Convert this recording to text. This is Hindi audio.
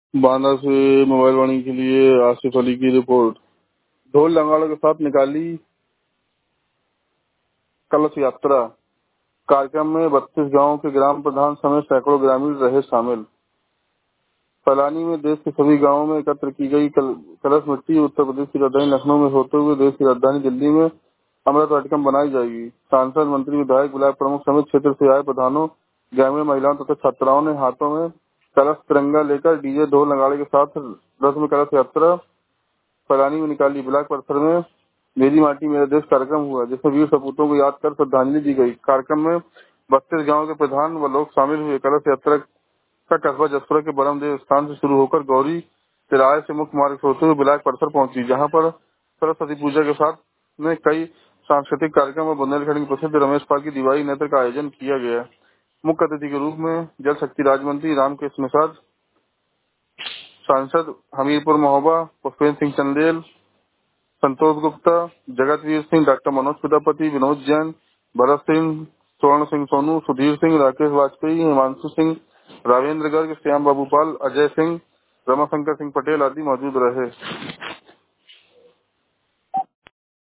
बांदा से मोबाइल वाणी के लिए आसिफ अली की रिपोर्ट। ढोल नगाड़ों के साथ निकाली कलश यात्रा। कार्यक्रम में 32 गांवों के ग्राम प्रधान समेत सैकड़ों ग्रामीण रहे शामिल। फैलानी में देश के सभी गांवों में एकत्र की गई कलश मिट्टी उत्तर प्रदेश की राजधानी लखनऊ में होते हुए देश की राजधानी दिल्ली में अमृत वाटिका बनाई जाएगी। सांसद, मंत्री, विधायक, ब्लॉक प्रमुख समेत क्षेत्र से आए प्रधानों, ग्रामीण महिलाओं तथा छात्राओं ने हाथों में कलश तिरंगा लेकर डीजे ढोल नगाड़े के साथ रस्म कलश यात्रा फैलानी में निकाली। ब्लॉक परिसर में मेरी माटी मेरा देश कार्यक्रम हुआ, जिसमें वीर सपूतों को याद कर श्रद्धांजलि दी गई। कार्यक्रम में 32 गाँव के प्रधान व लोग शामिल हुए। कलश यात्रा का कस्बा जसपुरा के बरमदेव स्थान से शुरू होकर गौरी तिराहे से मुख्य मार्ग से होते हुए ब्लॉक परिसर पहुंची, जहां पर सरस्वती पूजा के साथ में कई सांस्कृतिक कार्यक्रम और बुंदेलखंड के प्रसिद्ध रमेश पाल की दिवाली नृत्य का आयोजन किया गया। मुख्य अतिथि के रूप में जल शक्ति राज्य मंत्री रामकृष्ण निषाद, सांसद हमीरपुर महोबा पुष्पेंद्र सिंह चंदेल, संतोष गुप्ता, जगतवीर सिंह, डॉक्टर मनोज प्रजापति, विनोद जैन, भरत सिंह, स्वर्ण सिंह सोनू, सुधीर सिंह, राकेश वाजपेयी, हिमांशु सिंह, राजेंद्र गर्ग, श्याम बाबू पाल, अजय सिंह, रमाशंकर सिंह पटेल आदि मौजूद रहे।